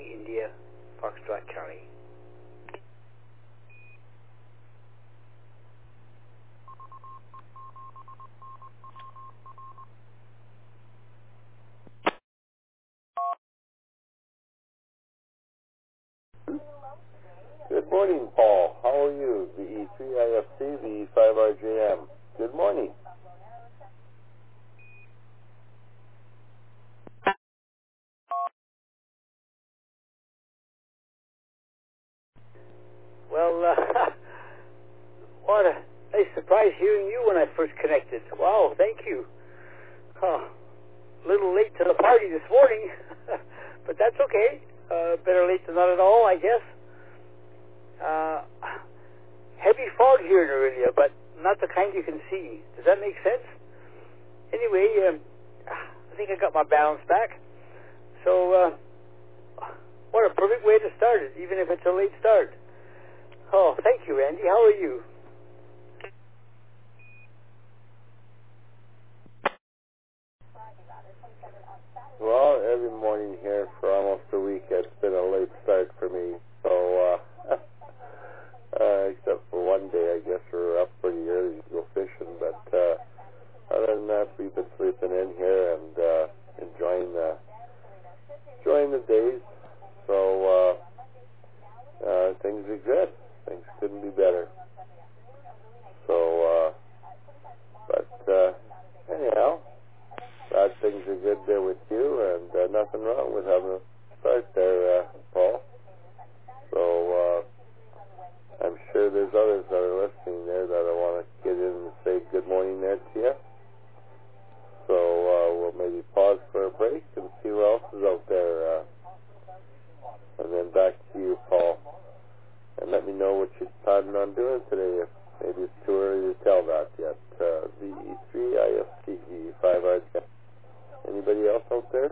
India, Foxtrot Charlie. Good morning, Paul. How are you? The E3IFC, the E5RJM. Good morning. Well, what a nice surprise hearing you when I first connected. Wow, thank you. Huh. A little late to the party this morning, but that's okay. Better late than not at all, I guess. Heavy fog here in Aurelia, but not the kind you can see. Does that make sense? Anyway, I think I got my balance back. So, what a perfect way to start it, even if it's a late start. Oh, thank you, Randy. How are you? Well, every morning here for almost a week, it's been a late start for me. So, except for one day, I guess we're up pretty early to go fishing. But other than that, we've been sleeping in here and enjoying the days. So things are good. Things couldn't be better. So, anyhow, glad things are good there with you, and nothing wrong with having a start there, Paul. So I'm sure there's others that are listening there that I want to get in and say good morning there to you. So we'll maybe pause for a break and see who else is out there. And then back to you, Paul. And let me know what you're planning on doing today. If maybe it's too early to tell that yet. The E3IFC, E5RJM. Anybody else out there?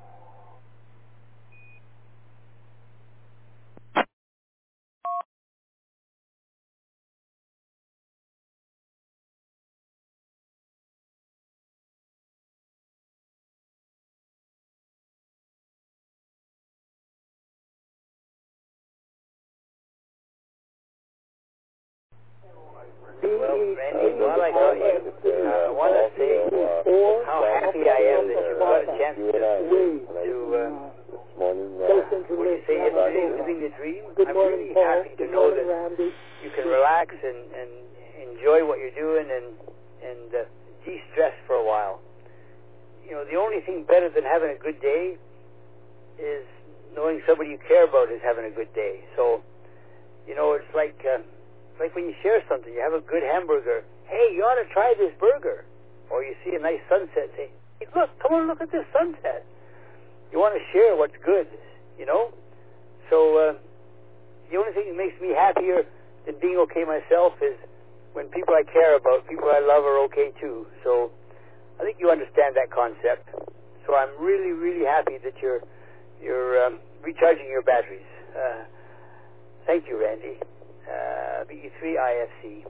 Well, Randy, while I got you, I want to say how happy I am that you got a chance to this morning. what you say yesterday, living the dream. I'm really happy to know that you can relax and enjoy what you're doing and de-stress for a while. You know, the only thing better than having a good day is knowing somebody you care about is having a good day. So, you know, it's like when you share something, you have a good hamburger. Hey, you ought to try this burger. Or you see a nice sunset, say, hey, look, come on, look at this sunset. You want to share what's good, you know? So the only thing that makes me happier than being okay myself is when people I care about, people I love are okay too. So I think you understand that concept. So I'm really, really happy that you're recharging your batteries. Thank you, Randy. BE3IFC.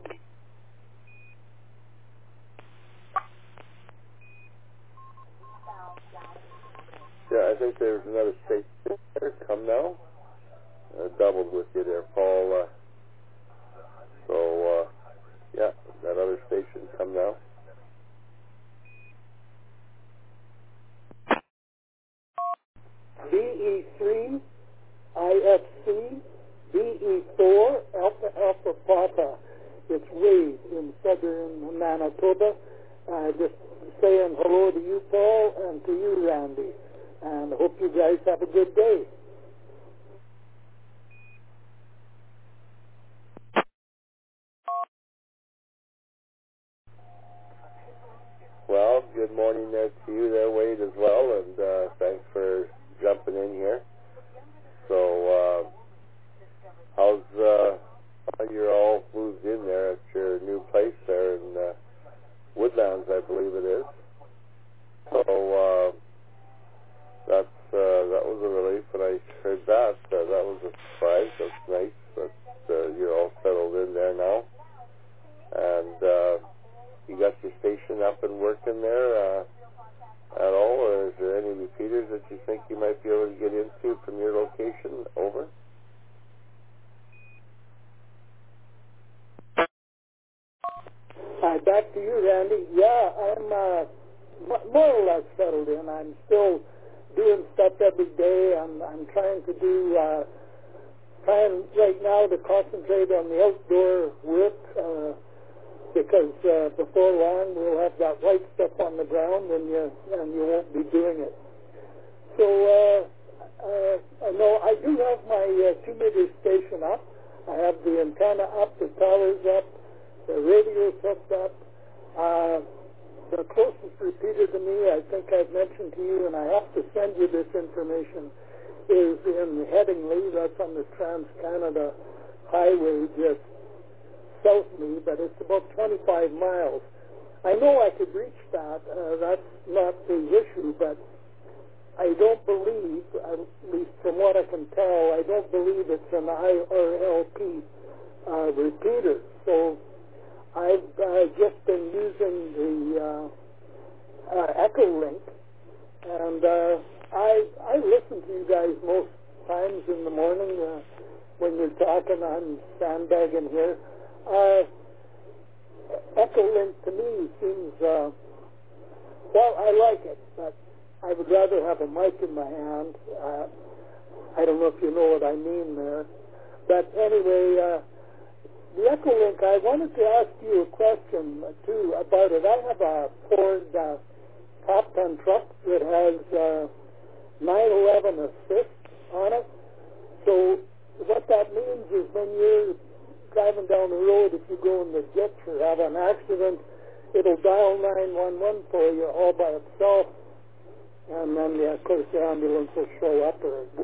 Yeah, I think there's another station there. Come now. Doubled with you there, Paul. Yeah, that other station, come now. BE3, IFC, BE4, Alpha Alpha Papa. It's Wade in southern Manitoba. Just saying hello to you, Paul, and to you, Randy. And I hope you guys have a good day. Well, good morning there to you there, Wade, as well, and thanks for jumping in here. So, how's you're all moved in there at your new place there in Woodlands, I believe it is. So, that was a relief when I heard that. That was a surprise. That's nice that you're all settled in there now. And you got your station up and working there at all, or is there any repeaters that that you think you might be able to get into from your location? Over. Back to you, Randy. Yeah, I'm more or less settled in. I'm still doing stuff every day. I'm trying to do, trying right now to concentrate on the outdoor work because before long we'll have that white stuff on the ground and you won't be doing it. So no, I do have my 2-meter station up. I have the antenna up, the towers up, the radio's hooked up. The closest repeater to me, I think I've mentioned to you, and I have to send you this information, is in Headingley. That's on the Trans-Canada Highway just south of me, but it's about 25 miles. I know I could reach that. That's not the issue, but I don't believe, at least from what I can tell, I don't believe it's an IRLP repeater. So I've just been using the Echolink, and I listen to you guys most times in the morning when you're talking. I'm sandbagging here. Echolink to me seems, well, I like it, but I would rather have a mic in my hand. I don't know if you know what I mean there. But anyway, the Echolink, I wanted to ask you a question, too, about it. I have a Ford Top 10 truck that has 911 assist on it. So what that means is when you're driving down the road, if you go in the ditch or have an accident, it'll dial 911 for you all by itself. And then, of course, the ambulance will show up or